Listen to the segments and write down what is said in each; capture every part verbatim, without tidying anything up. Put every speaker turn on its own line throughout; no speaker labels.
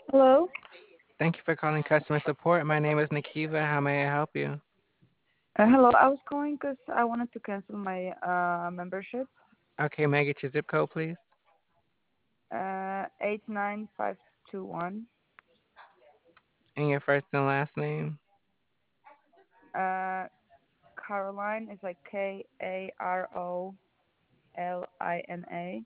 Hello.
Thank you for calling customer support. My name is Nikiva. How may I help you?
Uh, hello. I was calling because I wanted to cancel my uh membership.
Okay, may I get your zip code, please?
Uh, eight nine five two one.
And your first and last name?
Uh, Caroline is like K A R O L I N A.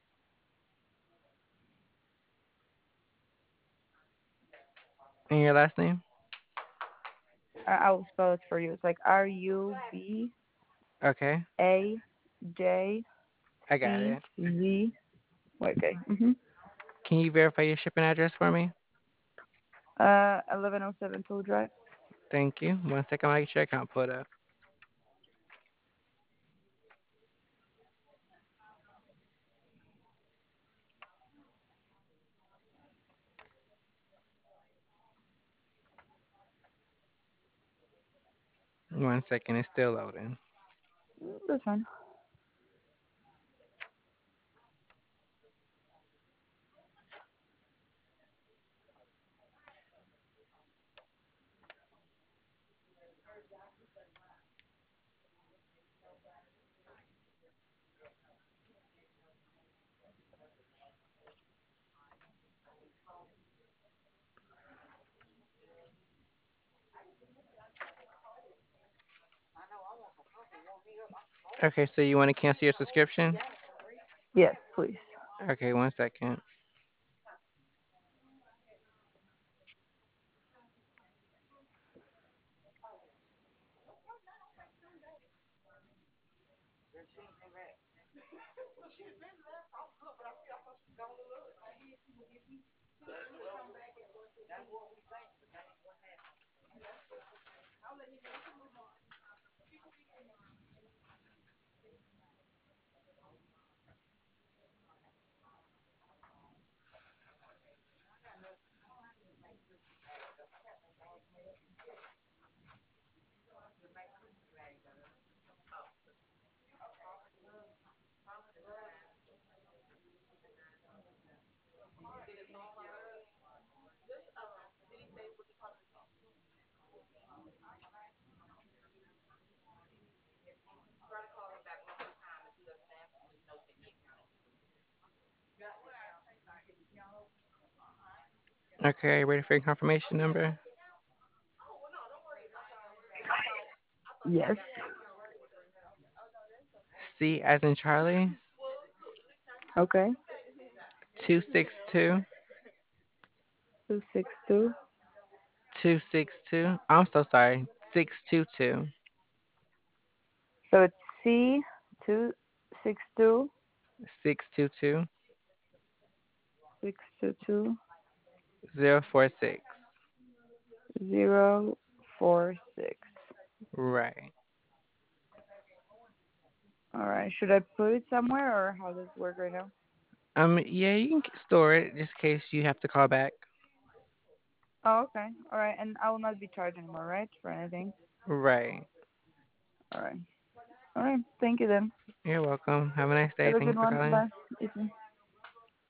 And your last name?
Uh, I will spell it for you. It's like R U B
Okay,
A J
I got
E
it.
Z. Wait, okay. Mhm.
Can you verify your shipping address for me?
Uh, eleven oh seven Tool Drive.
Thank you. One second while I get your account pulled up. One second, it's still loading.
Mm, That's fine.
Okay, so you want to cancel your subscription?
Yes, please.
Okay, one second. Okay, ready for your confirmation number?
Yes.
C as in Charlie,
Okay.
two six two
Two six two.
two six two. I'm so sorry, six two two
So it's C two six two
six two two
six two two
zero four six.
zero four six.
Right.
All right. Should I put it somewhere or how does it work right now?
Um, yeah, you can store it just in case you have to call back.
Oh, okay. All right. And I will not be charged anymore, right? For anything.
Right.
All right. All right. Thank you then.
You're welcome. Have a nice day.
Have a
Thank you
good
for
one.
calling.
Bye. You too.